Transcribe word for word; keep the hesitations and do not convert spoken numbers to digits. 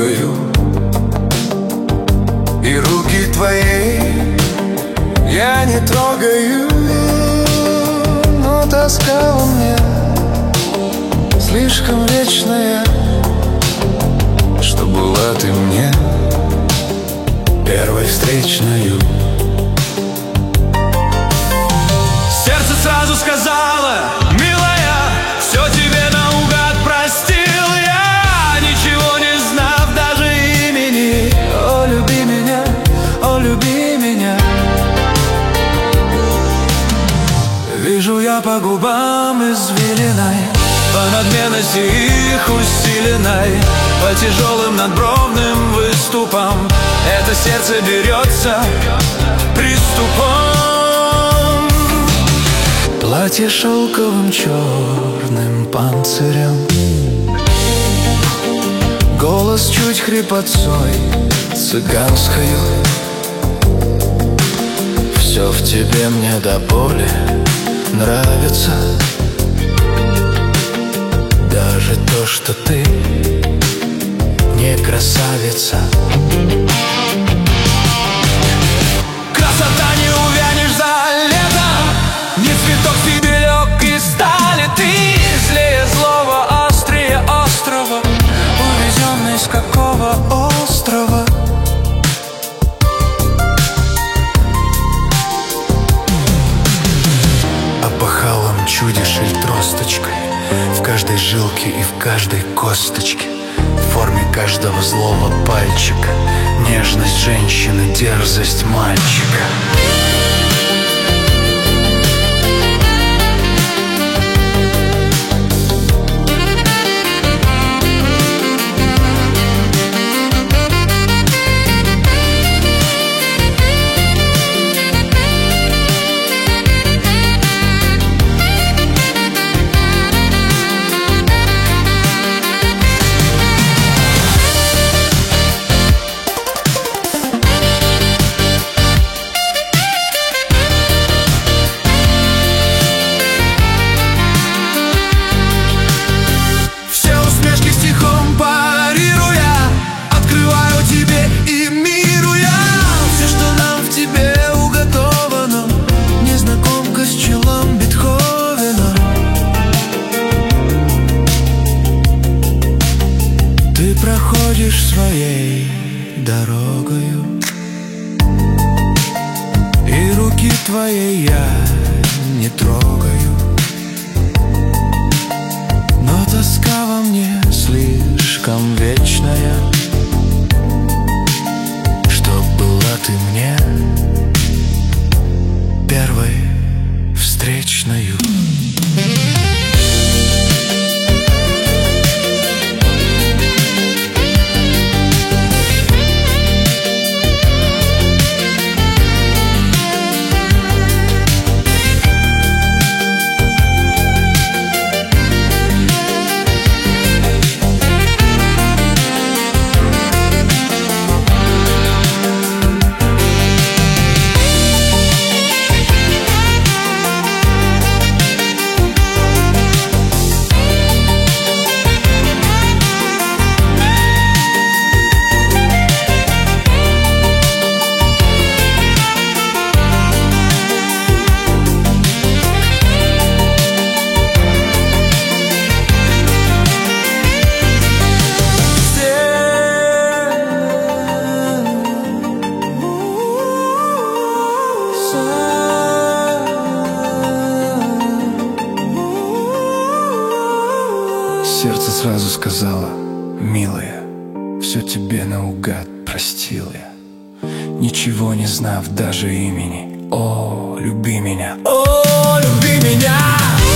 трогаю, и руки твои я не трогаю. Но тоска во мне слишком вечная, что была ты мне первой встречною. Сердце сразу сказала: милая, все тебе наугад простил я, ничего не знав даже имени. О, люби меня, о, люби меня. Вижу я по губам извилиной, по надменности их усиленной, по тяжелым надбровным выступам это сердце берется приступом. Платье шелковым черным панцирем, голос чуть хрипотцой цыганскою. Все в тебе мне до боли нравится, даже то, что ты не красавица. Красота, не увянешь за лето, не цветок стебелек из стали. Ты злее злого, острее острова, Увезенный с какого острова? Опахалом чудишь или тросточкой, в каждой жилке и в каждой косточке, в форме каждого злого пальчика, нежность женщины, дерзость мальчика. Ты проходишь своей дорогою, и руки твоей я не трогаю. Но тоска во мне слишком вечная, чтоб была ты мне первой встречною. Сердце сразу сказала: милая, все тебе наугад простил я, ничего не знав даже имени. О, люби меня, о, люби меня.